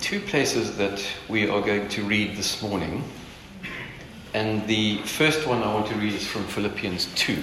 two places that we are going to read this morning. And the first one I want to read is from Philippians 2.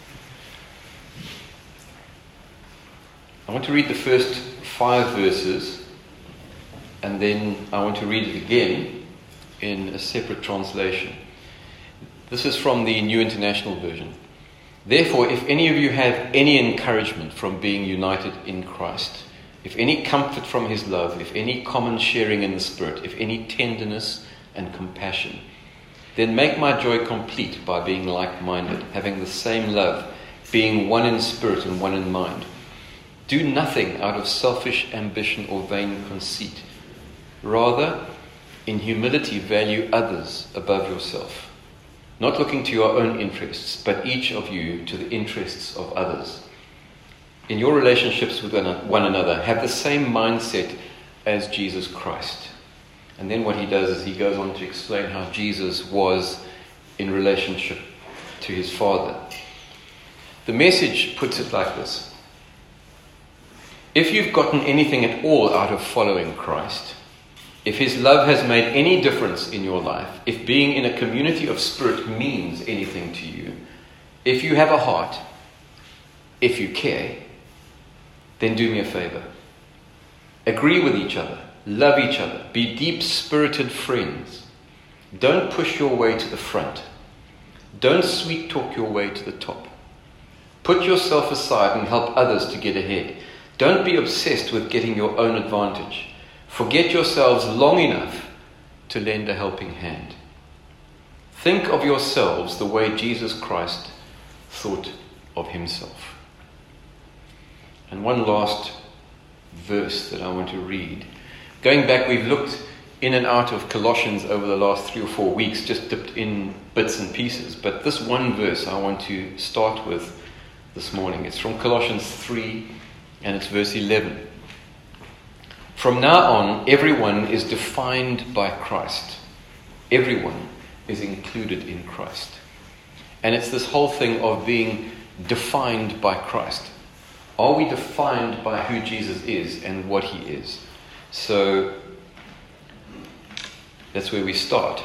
I want to read the first 5 verses, and then I want to read it again in a separate translation. This is from the New International Version. Therefore, if any of you have any encouragement from being united in Christ, if any comfort from his love, if any common sharing in the Spirit, if any tenderness and compassion, then make my joy complete by being like-minded, having the same love, being one in spirit and one in mind. Do nothing out of selfish ambition or vain conceit. Rather, in humility value others above yourself, not looking to your own interests, but each of you to the interests of others. In your relationships with one another, have the same mindset as Jesus Christ. And then what he does is he goes on to explain how Jesus was in relationship to his Father. The Message puts it like this. If you've gotten anything at all out of following Christ, if his love has made any difference in your life, if being in a community of spirit means anything to you, if you have a heart, if you care, then do me a favor. Agree with each other, love each other, be deep-spirited friends. Don't push your way to the front. Don't sweet-talk your way to the top. Put yourself aside and help others to get ahead. Don't be obsessed with getting your own advantage. Forget yourselves long enough to lend a helping hand. Think of yourselves the way Jesus Christ thought of himself. And one last verse that I want to read. Going back, we've looked in and out of Colossians over the last 3 or 4 weeks, just dipped in bits and pieces. But this one verse I want to start with this morning. It's from Colossians 3, and it's verse 11. From now on, everyone is defined by Christ. Everyone is included in Christ. And it's this whole thing of being defined by Christ. Are we defined by who Jesus is and what he is? So that's where we start.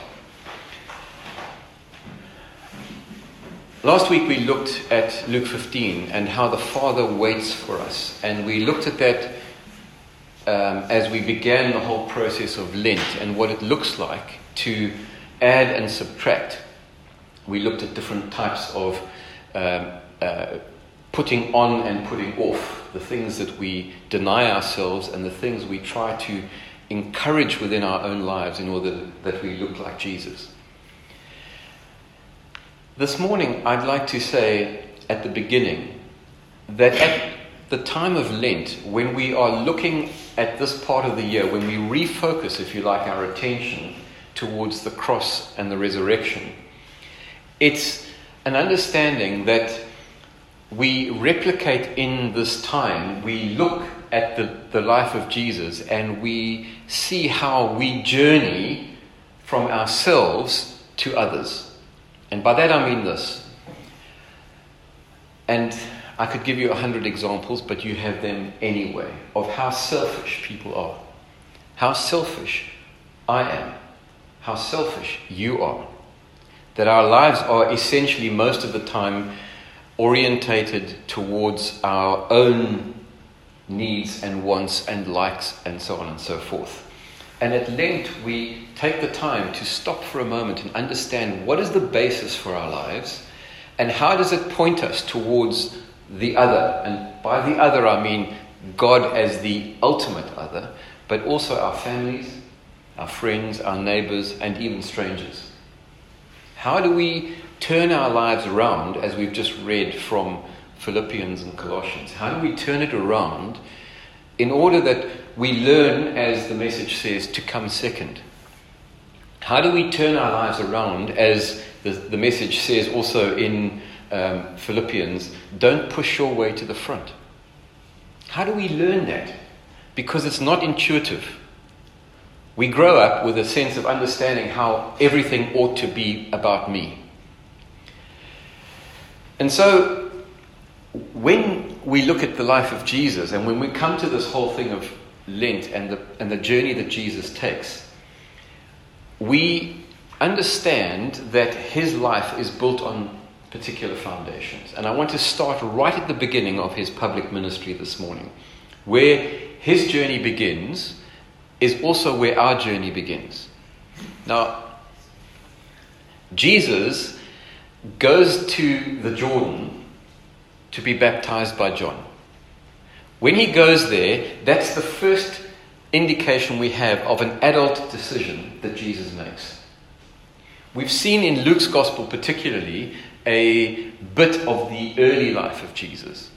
Last week we looked at Luke 15 and how the Father waits for us. And we looked at that as we began the whole process of Lent and what it looks like to add and subtract. We looked at different types of putting on and putting off, the things that we deny ourselves and the things we try to encourage within our own lives in order that we look like Jesus. This morning, I'd like to say at the beginning that at the time of Lent, when we are looking at this part of the year, when we refocus, if you like, our attention towards the cross and the resurrection, it's an understanding that we replicate in this time. We look at the life of Jesus and we see how we journey from ourselves to others. And by that I mean this. And I could give you 100 examples, but you have them anyway, of how selfish people are. How selfish I am. How selfish you are. That our lives are essentially most of the time orientated towards our own needs and wants and likes and so on and so forth. And at Lent, we take the time to stop for a moment and understand what is the basis for our lives and how does it point us towards the other. And by the other, I mean God as the ultimate other, but also our families, our friends, our neighbors, and even strangers. How do we turn our lives around, as we've just read from Philippians and Colossians? How do we turn it around in order that we learn, as the Message says, to come second? How do we turn our lives around, as the Message says also in Philippians, don't push your way to the front? How do we learn that? Because it's not intuitive. We grow up with a sense of understanding how everything ought to be about me. And so, when we look at the life of Jesus and when we come to this whole thing of Lent and the journey that Jesus takes, we understand that his life is built on particular foundations. And I want to start right at the beginning of his public ministry this morning. Where his journey begins is also where our journey begins. Now, Jesus goes to the Jordan to be baptized by John. When he goes there, that's the first indication we have of an adult decision that Jesus makes. We've seen in Luke's Gospel particularly a bit of the early life of Jesus.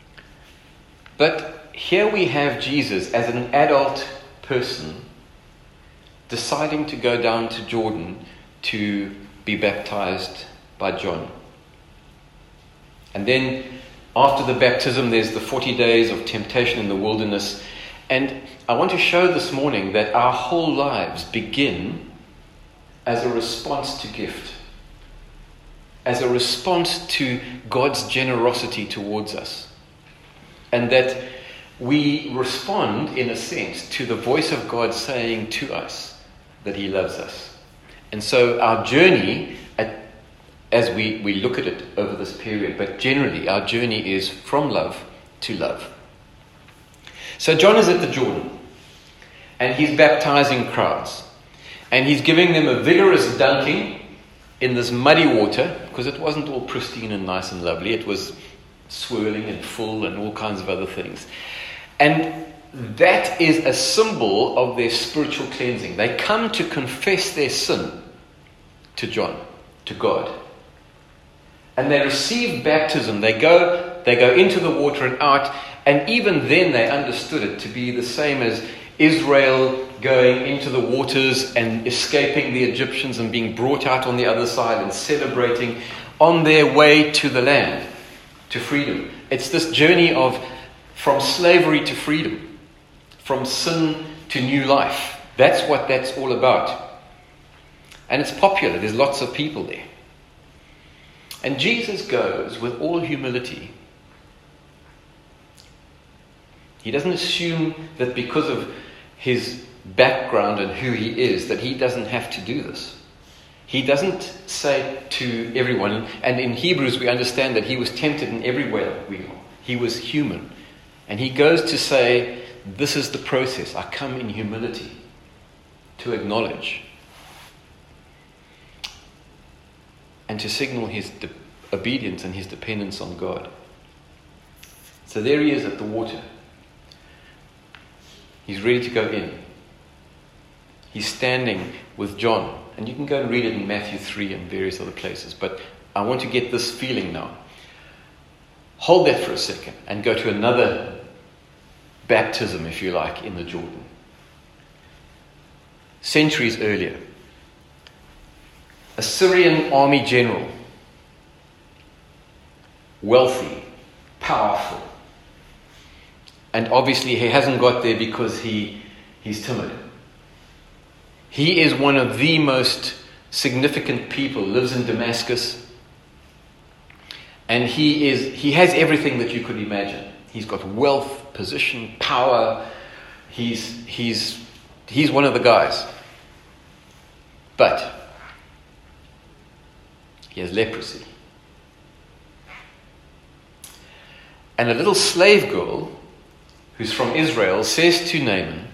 But here we have Jesus as an adult person deciding to go down to Jordan to be baptized by John. And then after the baptism, there's the 40 days of temptation in the wilderness. And I want to show this morning that our whole lives begin as a response to gift, as a response to God's generosity towards us. And that we respond, in a sense, to the voice of God saying to us that he loves us. And so our journey, as we look at it over this period, but generally our journey is from love to love. So John is at the Jordan, and he's baptizing crowds. And he's giving them a vigorous dunking in this muddy water, because it wasn't all pristine and nice and lovely. It was swirling and full and all kinds of other things. And that is a symbol of their spiritual cleansing. They come to confess their sin to John, to God. And they receive baptism. They go into the water and out. And even then they understood it to be the same as Israel going into the waters and escaping the Egyptians and being brought out on the other side and celebrating on their way to the land, to freedom. It's this journey of from slavery to freedom, from sin to new life. That's what that's all about. And it's popular. There's lots of people there. And Jesus goes with all humility. He doesn't assume that because of his background and who he is, that he doesn't have to do this. He doesn't say to everyone, and in Hebrews we understand that he was tempted in every way like we are. He was human. And he goes to say, this is the process. I come in humility to acknowledge and to signal his obedience and his dependence on God. So there he is at the water. He's ready to go in. He's standing with John. And you can go and read it in Matthew 3 and various other places. But I want to get this feeling now. Hold that for a second and go to another baptism, if you like, in the Jordan. Centuries earlier, a Syrian army general, wealthy, powerful, and obviously he hasn't got there because he's timid. He is one of the most significant people, lives in Damascus, and he has everything that you could imagine. He's got wealth, position, power. He's one of the guys. But he has leprosy. And a little slave girl who's from Israel says to Naaman,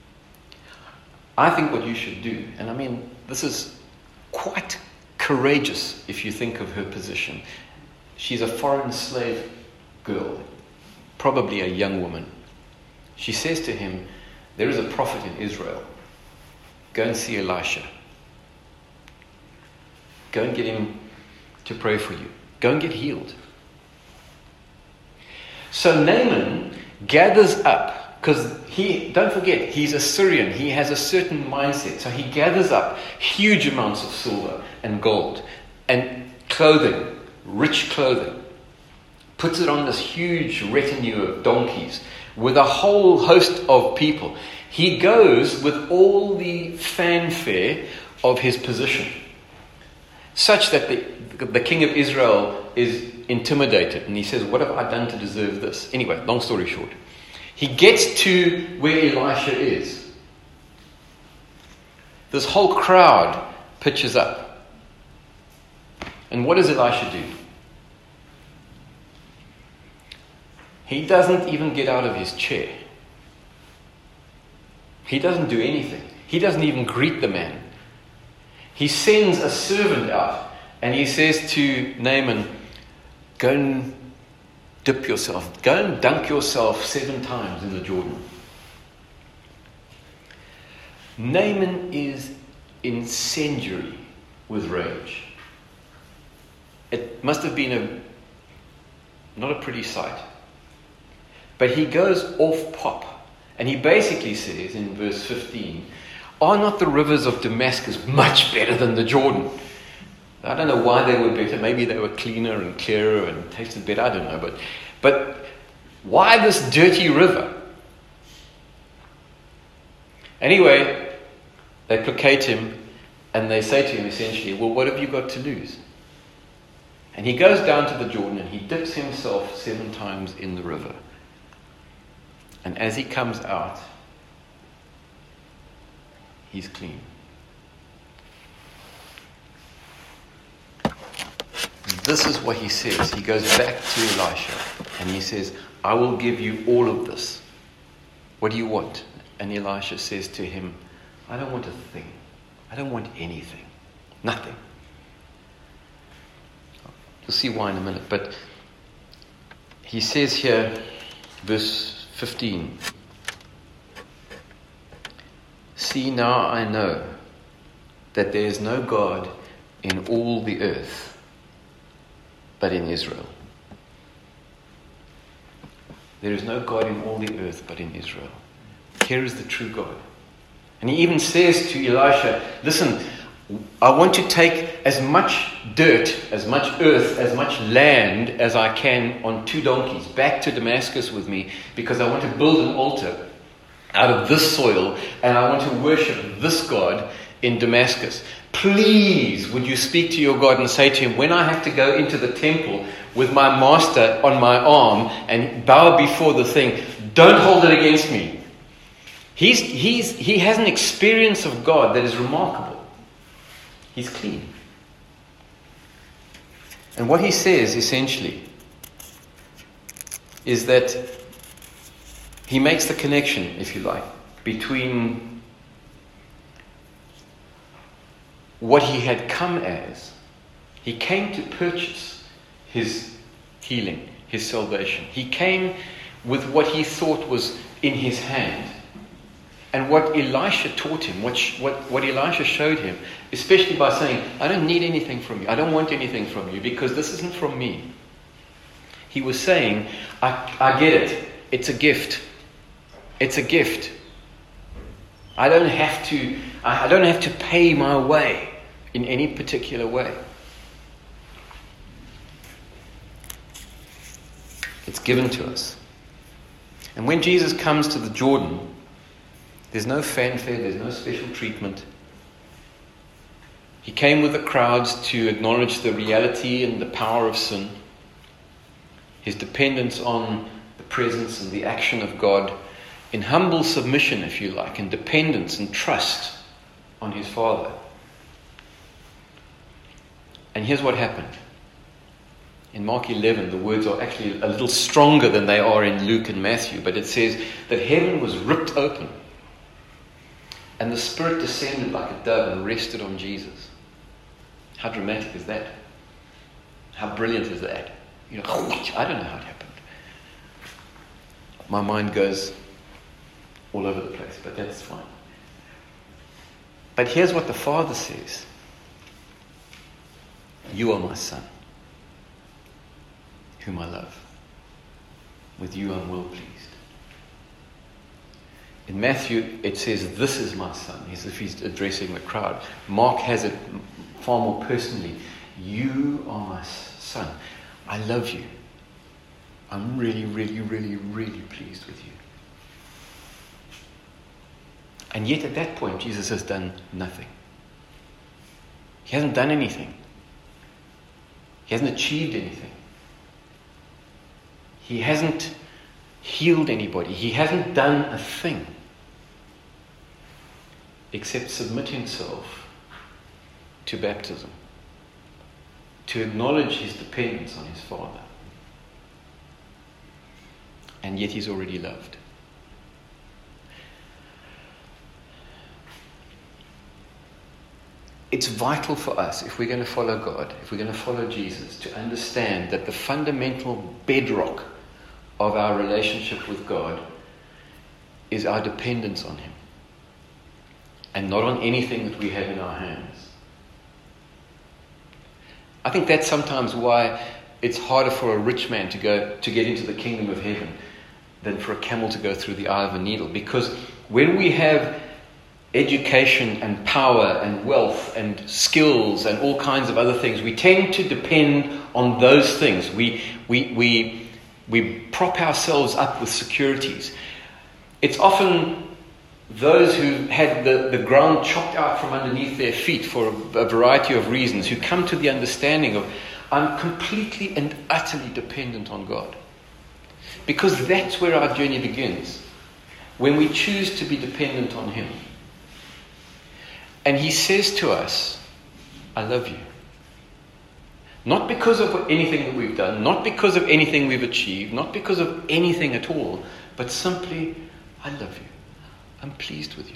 I think what you should do, and I mean, this is quite courageous if you think of her position. She's a foreign slave girl, probably a young woman. She says to him, there is a prophet in Israel. Go and see Elisha. Go and get him to pray for you. Go and get healed. So Naaman gathers up, because don't forget, he's a Syrian. He has a certain mindset. So he gathers up huge amounts of silver and gold and clothing, rich clothing, puts it on this huge retinue of donkeys with a whole host of people. He goes with all the fanfare of his position, such that the king of Israel is intimidated, and he says, what have I done to deserve this? Anyway, long story short, He gets to where Elisha is. This whole crowd pitches up. And what does Elisha do? He doesn't even get out of his chair. He doesn't do anything. He doesn't even greet the man. He sends a servant out and he says to Naaman, go and dip yourself. Go and dunk yourself 7 times in the Jordan. Naaman is incendiary with rage. It must have been not a pretty sight. But he goes off pop. And he basically says in verse 15, are not the rivers of Damascus much better than the Jordan? I don't know why they were better. Maybe they were cleaner and clearer and tasted better. I don't know. But why this dirty river? Anyway, they placate him and they say to him essentially, well, what have you got to lose? And he goes down to the Jordan and he dips himself 7 times in the river. And as he comes out, he's clean. This is what he says. He goes back to Elisha and he says, I will give you all of this. What do you want? And Elisha says to him, I don't want a thing. I don't want anything. Nothing. You'll see why in a minute. But he says here, verse 15. See, now I know that there is no God in all the earth but in Israel. There is no God in all the earth but in Israel. Here is the true God. And he even says to Elisha, listen, I want to take as much dirt, as much earth, as much land as I can on 2 donkeys back to Damascus with me, because I want to build an altar out of this soil and I want to worship this God in Damascus. Please, would you speak to your God and say to him, when I have to go into the temple with my master on my arm and bow before the thing, don't hold it against me. He has an experience of God that is remarkable. He's clean. And what he says, essentially, is that he makes the connection, if you like, between what he had come as. He came to purchase his healing, his salvation. He came with what he thought was in his hand. And what Elisha taught him, what Elisha showed him, especially by saying, I don't need anything from you. I don't want anything from you because this isn't from me. He was saying, I get it. It's a gift. It's a gift. I don't have to pay my way in any particular way. It's given to us. And when Jesus comes to the Jordan, there's no fanfare, there's no special treatment. He came with the crowds to acknowledge the reality and the power of sin, his dependence on the presence and the action of God, in humble submission, if you like, and dependence and trust on his Father. And here's what happened. In Mark 11, the words are actually a little stronger than they are in Luke and Matthew, but it says that heaven was ripped open. And the Spirit descended like a dove and rested on Jesus. How dramatic is that? How brilliant is that? I don't know how it happened. My mind goes all over the place, but that's fine. But here's what the Father says. You are my Son, whom I love. With you I'm well pleased. In Matthew, it says, this is my Son, as if he's addressing the crowd. Mark has it far more personally. You are my Son. I love you. I'm really, really, really, really pleased with you. And yet at that point, Jesus has done nothing. He hasn't done anything. He hasn't achieved anything. He hasn't healed anybody. He hasn't done a thing except submit himself to baptism, to acknowledge his dependence on his Father. And yet he's already loved. It's vital for us, if we're going to follow God, if we're going to follow Jesus, to understand that the fundamental bedrock of our relationship with God is our dependence on him, and not on anything that we have in our hands. I think that's sometimes why it's harder for a rich man to get into the kingdom of heaven than for a camel to go through the eye of a needle. Because when we have education and power and wealth and skills and all kinds of other things, we tend to depend on those things. We prop ourselves up with securities. It's often those who had the ground chopped out from underneath their feet for a variety of reasons who come to the understanding of, I'm completely and utterly dependent on God. Because that's where our journey begins. When we choose to be dependent on him. And he says to us, I love you. Not because of anything that we've done, not because of anything we've achieved, not because of anything at all, but simply, I love you. I'm pleased with you.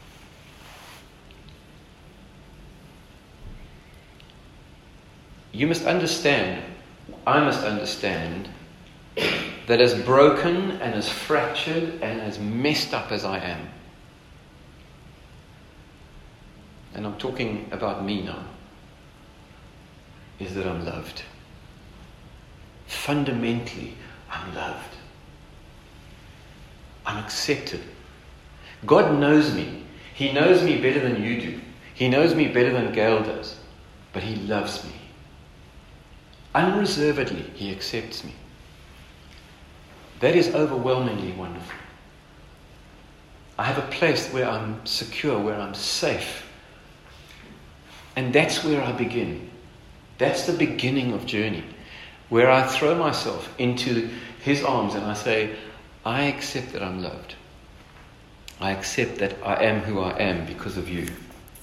You must understand, I must understand, that as broken and as fractured and as messed up as I am, and I'm talking about me now, is that I'm loved. Fundamentally, I'm loved. I'm accepted. God knows me. He knows me better than you do. He knows me better than Gail does. But he loves me. Unreservedly, he accepts me. That is overwhelmingly wonderful. I have a place where I'm secure, where I'm safe. And that's where I begin. That's the beginning of journey, where I throw myself into his arms and I say, I accept that I'm loved. I accept that I am who I am because of you.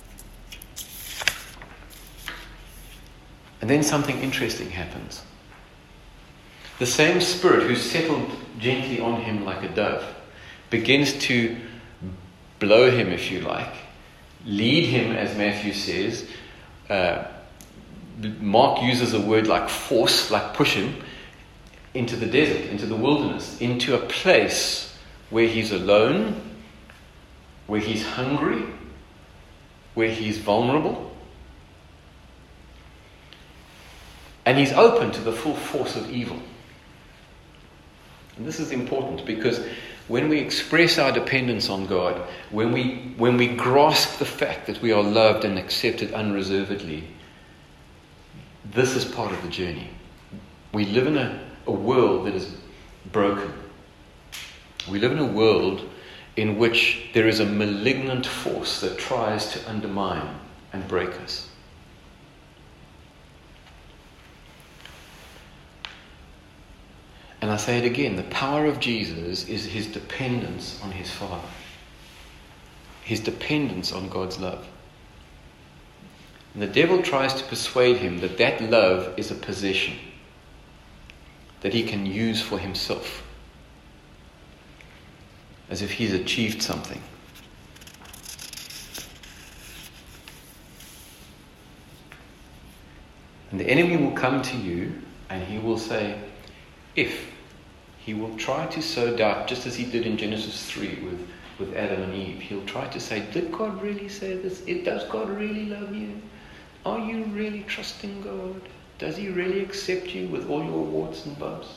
And then something interesting happens. The same Spirit who settled gently on him like a dove begins to blow him, if you like, lead him, as Matthew says. Mark uses a word like force, like push him into the desert, into the wilderness, into a place where he's alone, where he's hungry, where he's vulnerable. And he's open to the full force of evil. And this is important because when we express our dependence on God, when we grasp the fact that we are loved and accepted unreservedly, this is part of the journey. We live in a world that is broken. We live in a world in which there is a malignant force that tries to undermine and break us. And I say it again, the power of Jesus is his dependence on his Father. His dependence on God's love. And the devil tries to persuade him that that love is a possession that he can use for himself, as if he's achieved something. And the enemy will come to you and he will say, if he will try to sow doubt, just as he did in Genesis 3 with Adam and Eve. He'll try to say, did God really say this? Does God really love you? Are you really trusting God? Does he really accept you with all your warts and bumps?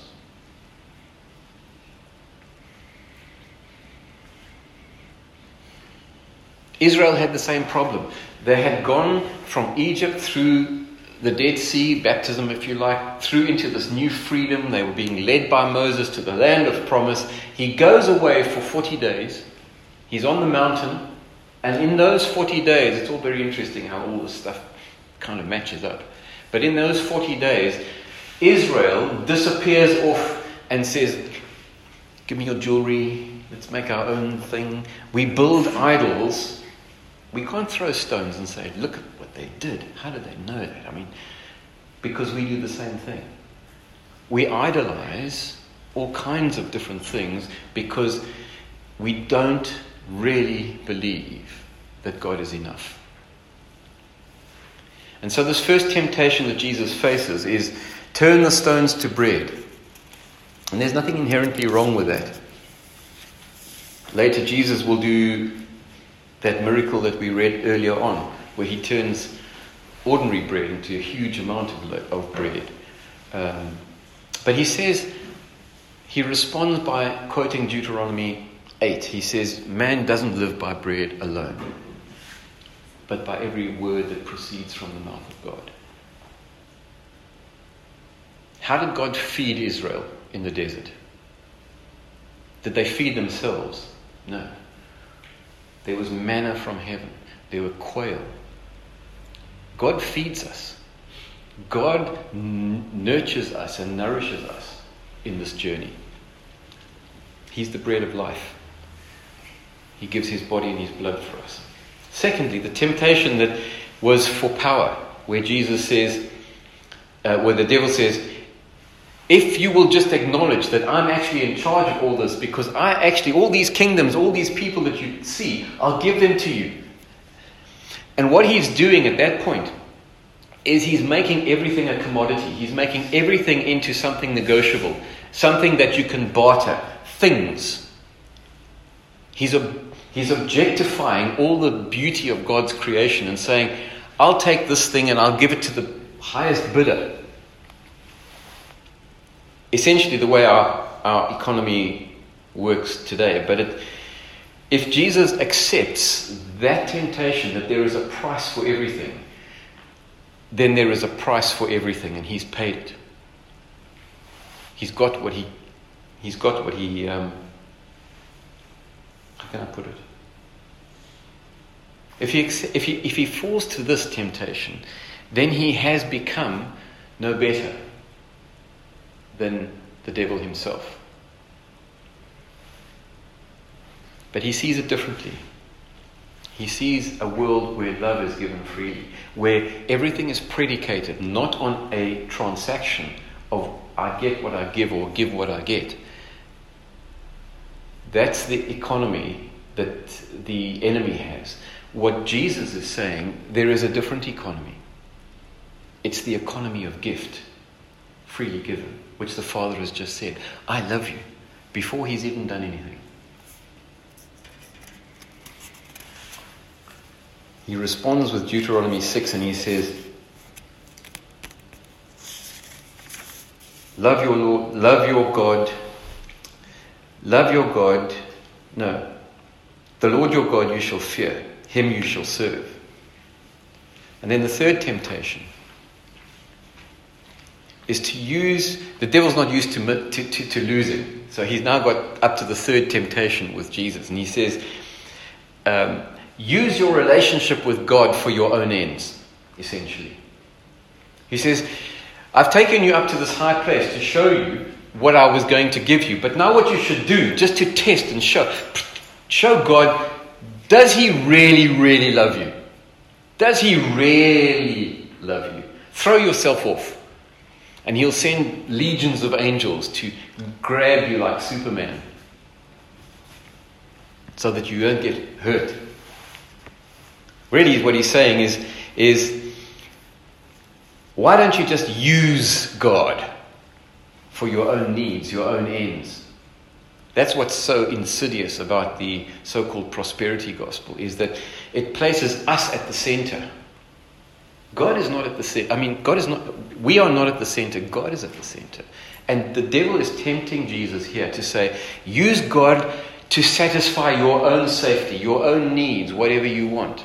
Israel had the same problem. They had gone from Egypt through the Dead Sea, baptism if you like, through into this new freedom. They were being led by Moses to the land of promise. He goes away for 40 days. He's on the mountain. And in those 40 days, it's all very interesting how all this stuff kind of matches up. But in those 40 days, Israel disappears off and says, give me your jewelry, let's make our own thing. We build idols. We can't throw stones and say, look at what they did. How did they know that? I mean, because we do the same thing. We idolize all kinds of different things because we don't really believe that God is enough. And so this first temptation that Jesus faces is turn the stones to bread. And there's nothing inherently wrong with that. Later, Jesus will do that miracle that we read earlier on, where he turns ordinary bread into a huge amount of bread. But he says, he responds by quoting Deuteronomy 8. He says, man doesn't live by bread alone, but by every word that proceeds from the mouth of God. How did God feed Israel in the desert? Did they feed themselves? No. There was manna from heaven. There were quail. God feeds us. God nurtures us and nourishes us in this journey. He's the bread of life. He gives his body and his blood for us. Secondly, the temptation that was for power, where Jesus says, where the devil says, if you will just acknowledge that I'm actually in charge of all this, because all these kingdoms, all these people that you see, I'll give them to you. And what he's doing at that point is he's making everything a commodity. He's making everything into something negotiable, something that you can barter, things. He's objectifying all the beauty of God's creation and saying, I'll take this thing and I'll give it to the highest bidder. Essentially the way our economy works today. But if Jesus accepts that temptation, that there is a price for everything, then there is a price for everything, and he's paid it. He's got what he how can I put it? If he falls to this temptation, then he has become no better than the devil himself. But he sees it differently. He sees a world where love is given freely, where everything is predicated not on a transaction of I get what I give or give what I get. That's the economy that the enemy has. What Jesus is saying, there is a different economy. It's the economy of gift, freely given, which the Father has just said, I love you, before he's even done anything. He responds with Deuteronomy 6 and he says, love your Lord, love your God, no, the Lord your God you shall fear, him you shall serve. And then the third temptation is to use, the devil's not used to losing. So he's now got up to the third temptation with Jesus. And he says, use your relationship with God for your own ends, essentially. He says, I've taken you up to this high place to show you what I was going to give you. But now what you should do, just to test and show God, does he really, really love you? Does he really love you? Throw yourself off. And he'll send legions of angels to grab you like Superman, so that you won't get hurt. Really what he's saying is why don't you just use God for your own needs, your own ends? That's what's so insidious about the so-called prosperity gospel, is that it places us at the center. God is not at the center. We are not at the center. God is at the center. And the devil is tempting Jesus here to say, use God to satisfy your own safety, your own needs, whatever you want.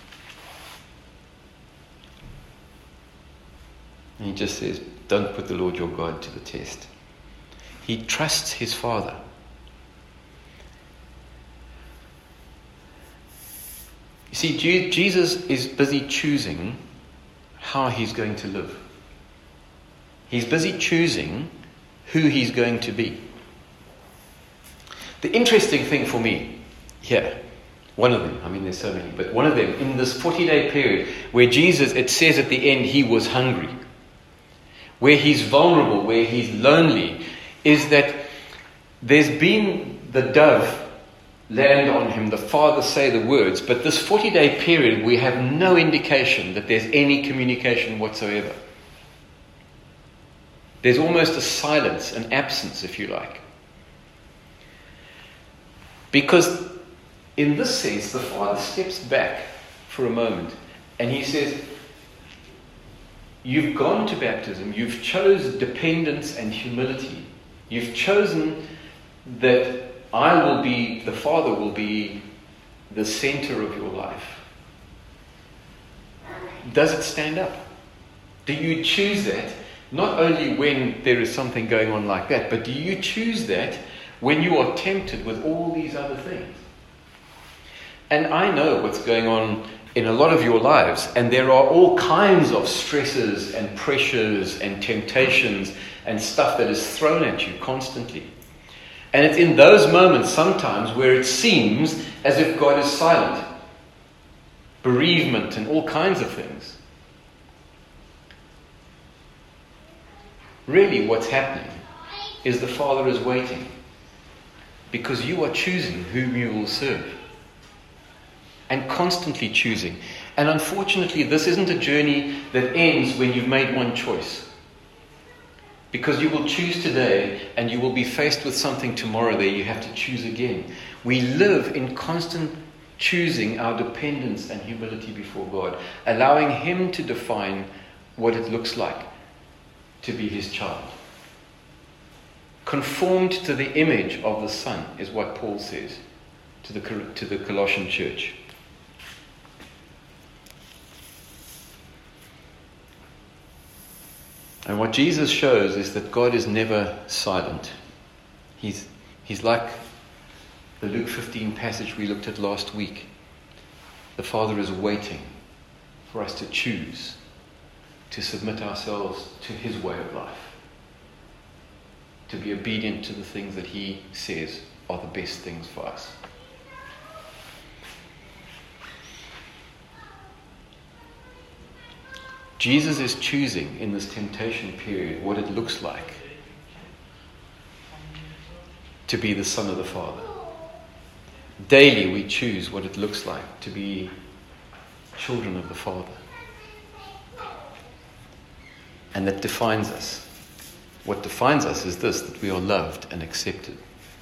And he just says, don't put the Lord your God to the test. He trusts his Father. You see, Jesus is busy choosing how he's going to live. He's busy choosing who he's going to be. The interesting thing for me here, one of them, I mean there's so many, but one of them, in this 40-day period where Jesus, it says at the end, he was hungry, where he's vulnerable, where he's lonely, is that there's been the dove land on him, the Father say the words, but this 40-day period we have no indication that there's any communication whatsoever. There's almost a silence, an absence, if you like. Because in this sense, the Father steps back for a moment and he says, you've gone to baptism, you've chosen dependence and humility. You've chosen that the Father will be the center of your life. Does it stand up? Do you choose that? Not only when there is something going on like that, but do you choose that when you are tempted with all these other things? And I know what's going on in a lot of your lives, and there are all kinds of stresses and pressures and temptations and stuff that is thrown at you constantly. And it's in those moments sometimes where it seems as if God is silent. Bereavement and all kinds of things. Really what's happening is the Father is waiting, because you are choosing whom you will serve. And constantly choosing. And unfortunately, this isn't a journey that ends when you've made one choice. Because you will choose today and you will be faced with something tomorrow that you have to choose again. We live in constant choosing our dependence and humility before God, allowing Him to define what it looks like to be His child. Conformed to the image of the Son is what Paul says to the Colossian church. And what Jesus shows is that God is never silent. He's like the Luke 15 passage we looked at last week. The Father is waiting for us to choose to submit ourselves to His way of life, to be obedient to the things that He says are the best things for us. Jesus is choosing in this temptation period what it looks like to be the Son of the Father. Daily we choose what it looks like to be children of the Father. And that defines us. What defines us is this, that we are loved and accepted.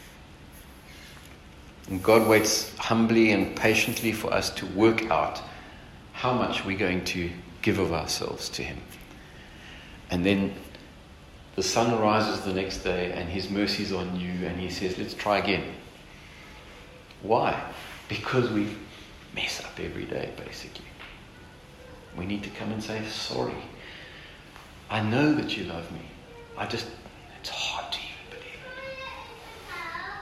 And God waits humbly and patiently for us to work out how much we're going to give of ourselves to Him. And then the sun rises the next day and His mercies are new and He says, let's try again. Why? Because we mess up every day, basically. We need to come and say, sorry. I know that you love me. It's hard to even believe it.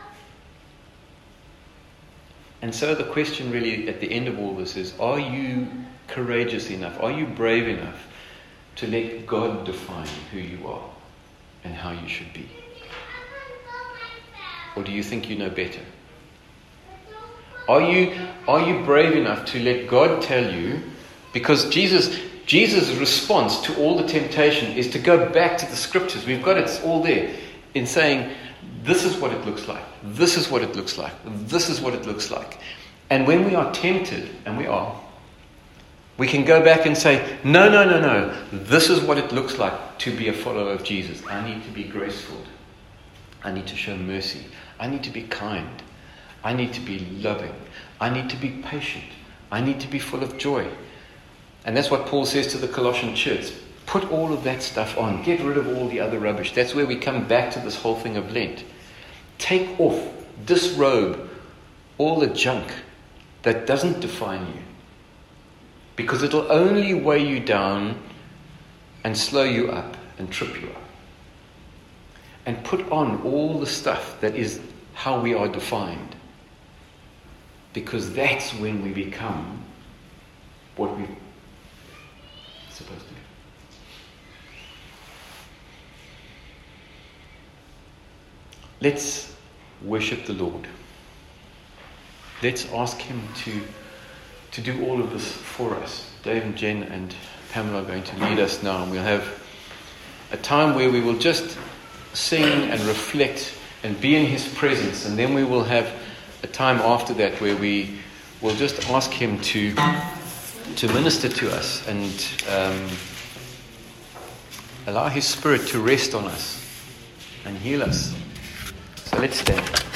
And so the question really at the end of all this is, are you courageous enough? Are you brave enough to let God define who you are and how you should be? Or do you think you know better? Are you brave enough to let God tell you? Because Jesus' response to all the temptation is to go back to the scriptures. We've got it all there in saying, this is what it looks like. This is what it looks like. This is what it looks like. And when we are tempted, and we can go back and say, no. This is what it looks like to be a follower of Jesus. I need to be graceful. I need to show mercy. I need to be kind. I need to be loving. I need to be patient. I need to be full of joy. And that's what Paul says to the Colossian church. Put all of that stuff on. Get rid of all the other rubbish. That's where we come back to this whole thing of Lent. Take off, disrobe all the junk that doesn't define you. Because it'll only weigh you down and slow you up and trip you up. And put on all the stuff that is how we are defined. Because that's when we become what we're supposed to be. Let's worship the Lord. Let's ask Him to do all of this for us. Dave and Jen and Pamela are going to lead us now, and we'll have a time where we will just sing and reflect and be in His presence, and then we will have a time after that where we will just ask Him to minister to us and allow His Spirit to rest on us and heal us. So let's stand.